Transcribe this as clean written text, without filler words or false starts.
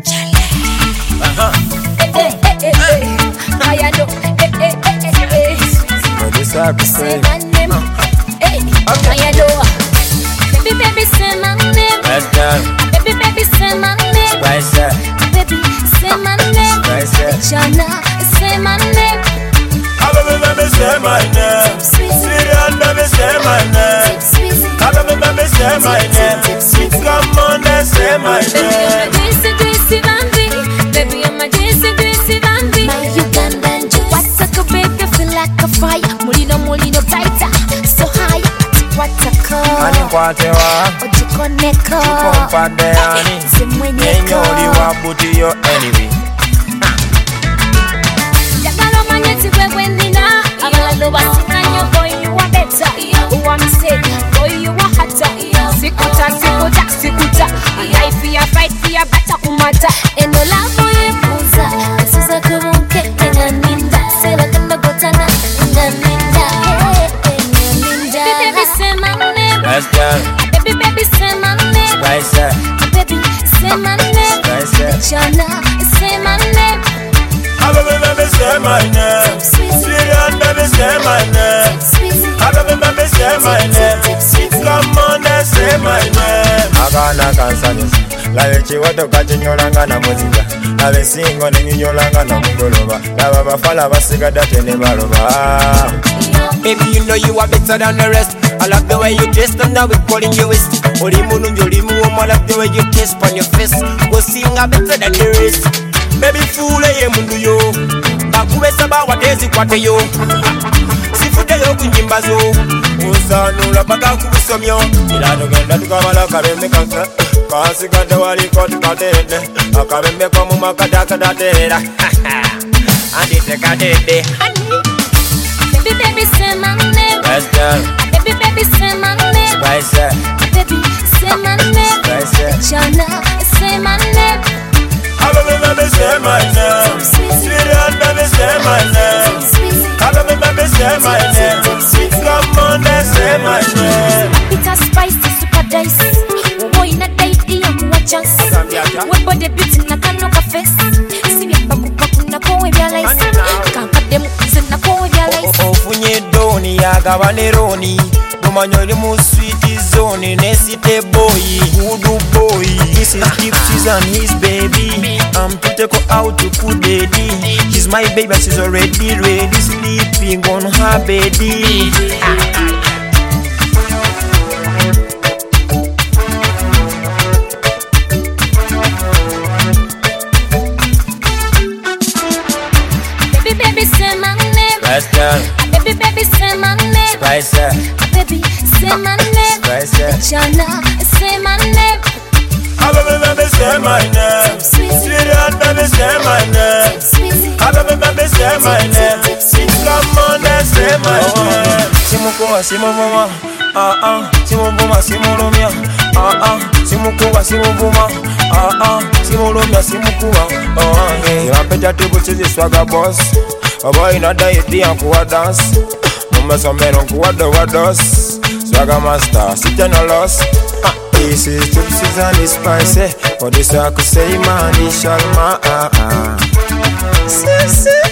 I could say my name. Baby, baby, say my name. let's go. Baby, baby, say my name. Spice up. Baby, say my name. Spice up. Jana, say my name. Baby, say my name. Syrian, baby, say my name. Baby, say my name. Come on and say my name. Greasy Bambi. Baby, I'm a greasy Bambi. My Ugandan juice. What's a good baby? Feel like a fire. Molino tighter. So high. What's a call? Ani kwatewa Ojikoneko. Kumpande ani Zemwenyeko. Enyoli wabuti yo enemy. Jagalo manyeti wewe nina. Abalalo basinanyo boy you are better. Who am mistake boy you are hotter. Sikuta. Life ya fight ya bata kumata. Eno lavo yepuza. Suza kubunke nganinda. Sela kanda gotana nganinda. Baby say my name. Let's go. Baby say my name. Spice up. Baby say my name. Spice up. Jana say my name. Baby, say my name. Syrian, baby, say my name. Baby, say my name. Come on and say my name. Akana kansanyusa labe chiwato kachinyolanga na muzika labe singo nenyolanga na mugoloba laba bafala basigada tene baloba. Baby, you know you are better than the rest. I love the way you dress, and now we're calling you wrist. Oli munu njoli muomo, I love the way you kiss on your face. Go sing a better than the rest. Baby, fool ye mundu yo. Bakubesa ba watezi kwate yo. Sifude yo kunyimba zo. Usanula paka kubusomyo ilano genda tukamala kabembe kanka kasi kade wali koti kadede akabembe kwa mumakada kadadera andite kadede. Baby say my name. Let's go. Baby say my name. Spice up. Baby say my name. Spice up. Jana say my name. Baby, say my name. Syrian, baby, say my name. Baby, say my name. Come on and say my name. It's a spicy super dice. Boy na date iya kuwa chance. We body beauty na kanoka face. Sibi baku na kowe bya lice. Kanka dem zina kowe bya lice. Ofunye doni yagabane roni Numanyoli mu sweet zone Nesite boy, voodoo boy. This is Gypsies and his baby. I'm to take her out to put daddy. She's my baby, she's already ready. Sleeping on her baby. Baby say my name. Let's go. Baby say my name. Spice up. Baby say my name. Spice up. Jana say my name. Baby, say my name. Syrian, baby, say my name. Baby, say my name. Come on and say my name. Simukuwa simuvuma, simuvuma simulumya, simukuwa simuvuma, simulumya simukuwa. Yapeta tibu chizi swaga boss. Oba inada iti yankuwa dance. Mumesomero nkuwa dowa dos. Swaga master, sita no loss. This is Gypsies and it's spicy. For this I could say man, it's Shalma.